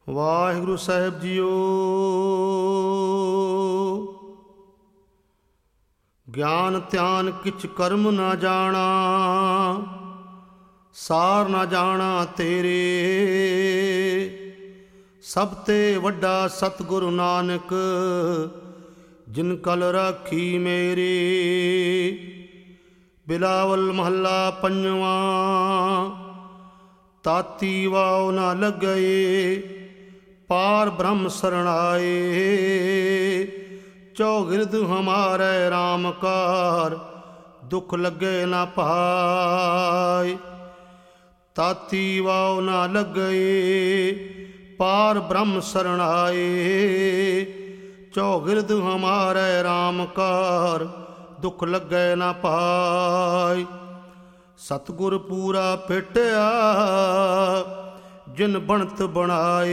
ਵਾਹਿਗੁਰੂ ਸਾਹਿਬ JIO. ਗਿਆਨ ਧਿਆਨ ਕਿਛ ਕਰਮ ਨਾ ਜਾਣਾ, ਸਾਰ ਨਾ ਜਾਣਾ ਤੇਰੇ। ਸਭ ਤੇ ਵੱਡਾ ਸਤਿਗੁਰੂ ਨਾਨਕ, ਜਿਨ ਕਲ ਰਾਖੀ ਮੇਰੀ। ਬਿਲਾਵਲ ਮਹੱਲਾ ਪੰਜਵਾਂ। ਤਾਤੀ ਵਾਉ ਨਾ ਲੱਗਏ, ਪਾਰ ਬ੍ਰਹਮ ਸਰਣਾਏ। ਚੌਗਿਰਦ ਹਮਾਰੇ ਰਾਮ ਕਾਰ, ਦੁਖ ਲੱਗੇ ਨਾ ਪਾਏ। ਤਾਤੀ ਵਾਉ ਨਾ ਲੱਗਏ, ਪਾਰ ਬ੍ਰਹਮ ਸਰਣਾਏ। ਚੌਗਿਰਦ ਹਮਾਰੇ ਰਾਮ ਕਾਰ, ਦੁਖ ਲੱਗੇ ਨਾ ਪਾਏ। ਸਤਿਗੁਰ ਪੂਰਾ ਭੇਟਿਆ, ਜਿਨ ਬਣਤ ਬਣਾਏ।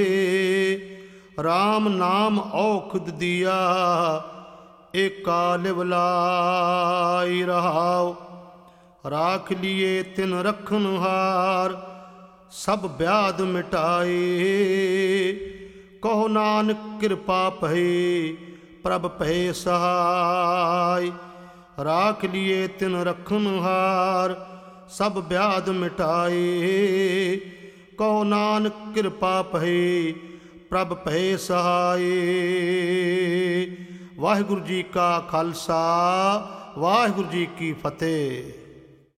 ਰਾਮ ਨਾਮ ਔਖਦ ਦੀਆ, ਏਕਾ ਲਿਵ ਲਾਈ ਰਹਾਉ। ਰਾਖ ਲੀਏ ਤਿਨ ਰਖਨ ਹਾਰ, ਸਭ ਬਿਆਦ ਮਿਟਾਏ। ਕਹੋ ਨਾਨਕ ਕਿਰਪਾ ਭਈ, ਪ੍ਰਭ ਭੈ ਸਹਾਈ। ਰਾਖ ਲੀਏ ਤਿਨ ਰਖਨ ਹਾਰ, ਸਭ ਬਿਆਦ ਮਿਟਾਏ। ਕਹੋ ਨਾਨਕ ਕਿਰਪਾ ਭਈ, ਪ੍ਰਭ ਭੈ ਸਹਾਈ। ਵਾਹਿਗੁਰੂ ਜੀ ਕਾ ਖਾਲਸਾ, ਵਾਹਿਗੁਰੂ ਜੀ ਕੀ ਫਤਿਹ।